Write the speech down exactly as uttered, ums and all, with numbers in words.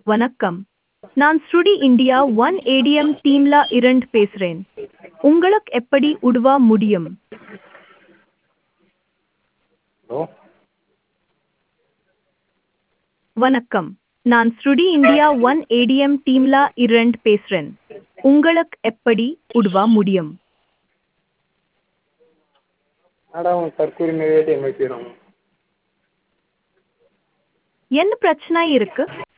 வணக்கம். நான் ஸ்ருடி India one ATM டீம்ல இருந்து பேசுறேன். உங்களுக்கு எப்படி உதவ முடியும்? ஹலோ. வணக்கம். நான் ஸ்ருடி இந்தியா ஒன் ஏடிஎம் டீம்ல இருந்து பேசுறேன். உங்களுக்கு எப்படி உதவ முடியும்? மேடம் தற்கொலை ஏடிஎம் வைக்கிறோம். என்ன பிரச்சனை இருக்கு?